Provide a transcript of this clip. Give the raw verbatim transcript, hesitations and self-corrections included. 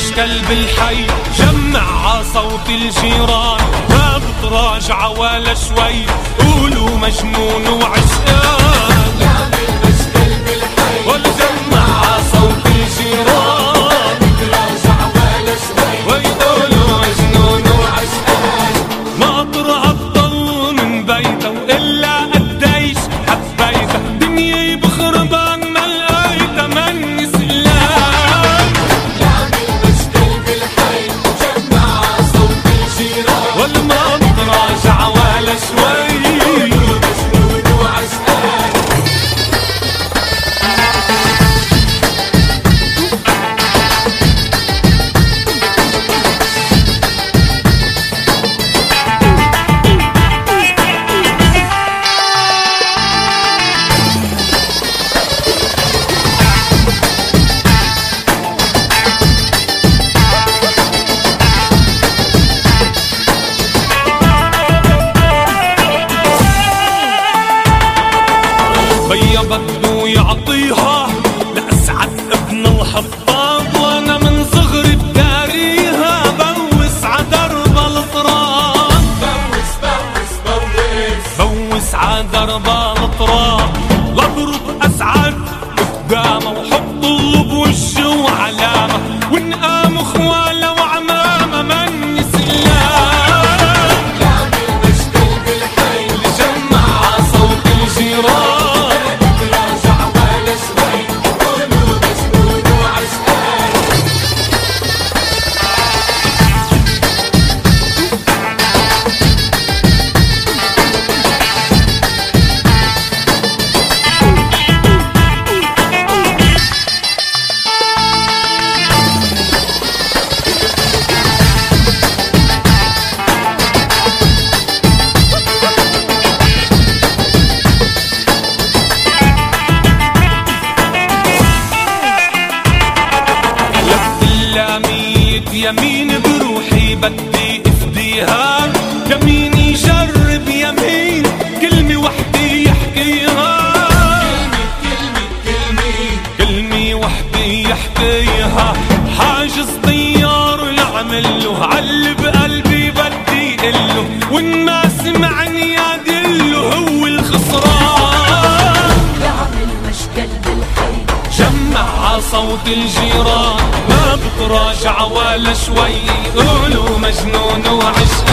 كلب الحي، جمع صوت الجيران، ما بتراجع ولا شوي، قولوا مجنون وعشقان. يعمل مش كلب الحي، وجمع صوت الجيران، ما بتراجع ولا شوي، ويقولوا مجنون وعشقان. ما طرقت ضل من بيته إلا قديش حبيته، دنيا بخربان ما لقيته مني سلام. يعمل مش كلب الحي، جمع صوت الجيران، والما بتراجع ولا شوي، مجنون وعشقان. بيا بده يعطيها لأسعد ابن الحطاب، وانا من صغري بداريها بوس عدرب الطراب. بوس بوس بوس بوس عدرب الطراب، لاضرب اسعد قدامه وحط له بوشه وعلامه، ونقام اخواله وعمامه مني سلام. يعمل مش كلب الحي، جمع صوت الجيران، يمين بروحي بدي افديها، يمين يجرب يمين كلمة وحدة يحكيها، كلمة كلمة كلمة وحدة يحكيها. حاجز طيار لعمله، عل بقلبي بدي قله، وإن ما سمعني يدله هو الخسران. يعمل مش كلب الحي، جمع صوت الجيران، ما بتراجع ولا شوي، قولوا مجنون وعشقان.